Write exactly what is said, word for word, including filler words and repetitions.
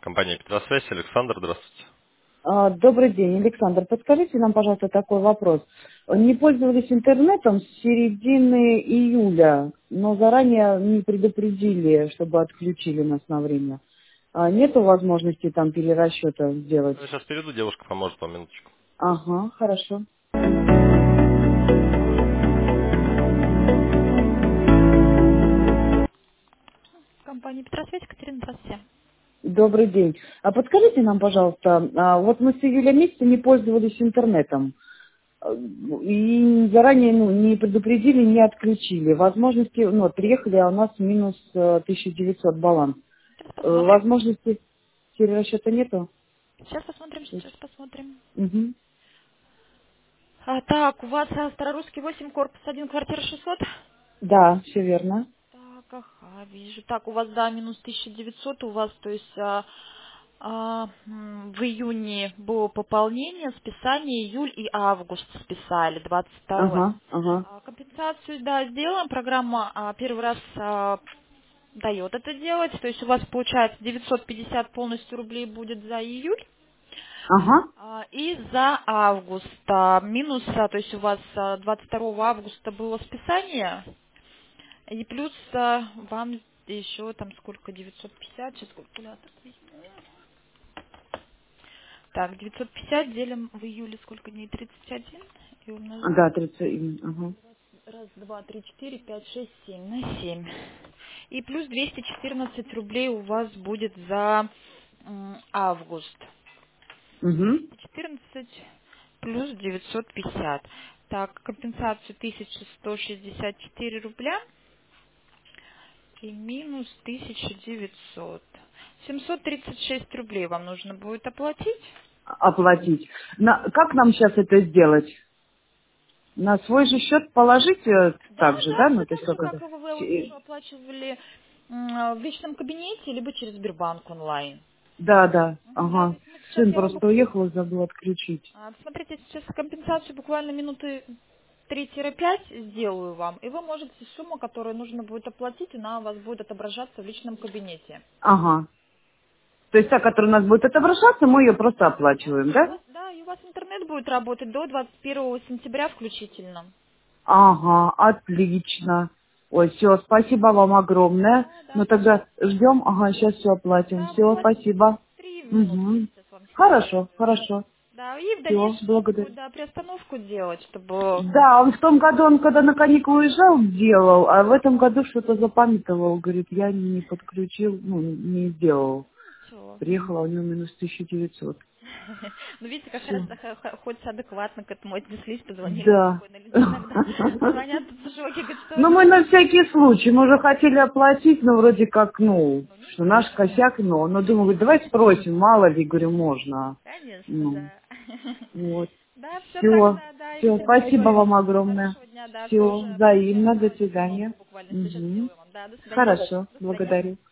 Компания Петросвязь, Александр, здравствуйте. А, Добрый день, Александр. Подскажите нам, пожалуйста, такой вопрос. Не пользовались интернетом с середины июля, но заранее не предупредили, чтобы отключили нас на время. А нету возможности там перерасчета сделать? Я сейчас перейду, девушка поможет вам минуточку. Ага, хорошо. Компания Петросвязь, Екатерина, здравствуйте. Добрый день. А подскажите нам, пожалуйста, а вот мы с июля месяца не пользовались интернетом. А, И заранее ну, не предупредили, не отключили. Возможности, ну, вот приехали, а у нас минус э, тысяча девятьсот баланс. Сейчас Э, посмотрим. Возможности перерасчета нету? Сейчас посмотрим, сейчас посмотрим. Угу. А, так, у вас а, Старорусский восемь, корпус один, квартира шестьсот? Да, все верно. Так, ага, вижу. Так, у вас, да, минус тысяча девятьсот, у вас, то есть а, а, м, в июне было пополнение, списание, июль и август списали, двадцать второй. Ага, ага, А, Компенсацию, да, сделаем. Программа а, первый раз а, дает это делать. То есть у вас получается девятьсот пятьдесят полностью рублей будет за июль. ага, А, И за август а, минус, а, то есть у вас а, двадцать второго августа было списание, и плюс а, вам еще там сколько, девятьсот пятьдесят, сейчас калькулятор возьму. Так, девятьсот пятьдесят делим в июле сколько дней? тридцать один и умножаем. да, тридцать, ага. Раз, два, три, четыре, пять, шесть, семь на семь. И плюс двести четырнадцать рублей у вас будет за м, август. Угу. двести четырнадцать плюс девятьсот пятьдесят. Так, компенсацию тысяча сто шестьдесят четыре рубля и минус тысяча девятьсот. семьсот тридцать шесть рублей вам нужно будет оплатить. Оплатить. На, как нам сейчас это сделать? На свой же счет положить э, Да, так же, да, да? Ну, все то есть так же, как как это? вы, вы С- вижу, оплачивали м, в личном кабинете, либо через Сбербанк онлайн. Да, да, Мгм, да, то ага. есть мы сейчас Сын я вам просто уехал и забыл отключить. а, смотрите, сейчас компенсацию буквально минуты три-пять сделаю вам, и вы можете сумму, которую нужно будет оплатить, она у вас будет отображаться в личном кабинете. Ага. То есть та, которая у нас будет отображаться, мы ее просто Да, оплачиваем, и у да? вас, да, и у вас интернет будет работать до двадцать первого сентября включительно. Ага, отлично. Ой, все, спасибо вам огромное. Да, да, Ну тогда пожалуйста. ждем, ага, сейчас все оплатим. Да, Все, буквально спасибо. три минутки я Угу. сейчас вам все Хорошо, сделаю. хорошо. Да, и в Все, дальнейшем нужно будет, благодарю. да, приостановку делать, чтобы... Да, он в том году, он когда на каникулы уезжал, делал, а в этом году что-то запамятовал, говорит, я не подключил, ну, не сделал. Ничего. Приехала, у него минус тысяча девятьсот. Ну, видите, как Все. хорошо, х- х- хоть адекватно к этому отнеслись, позвонили Да. спокойно. Люди иногда звонят в шоке, говорят, что Ну, это? мы на всякий случай, мы уже хотели оплатить, но вроде как, ну, Ну, не что наш нужно. косяк, но, но думаю, говорю, давай спросим, мало ли, говорю, можно. Конечно, Ну, да. вот. Да, все Все, тогда, да, все, Екатерина, спасибо всего вам вам огромное. хорошего дня, да, Все, тоже взаимно, до приятного. свидания. Минутку буквально сейчас Угу. сделаю вам. Да, до свидания. Хорошо, До свидания. благодарю.